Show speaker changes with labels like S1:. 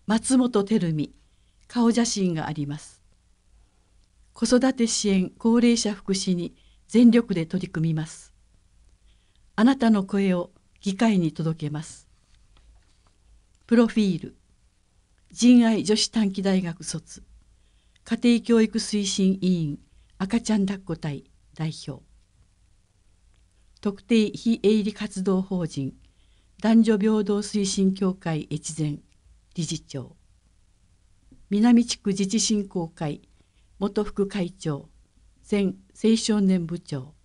S1: 松本照美、顔写真があります。子育て支援高齢者福祉に全力で取り組みます。あなたの声を議会に届けます。プロフィール、仁愛女子短期大学卒、家庭教育推進委員赤ちゃん抱っこ隊代表、特定非営利活動法人男女平等推進協会越前理事長、南地区自治振興会元副会長、前青少年部長、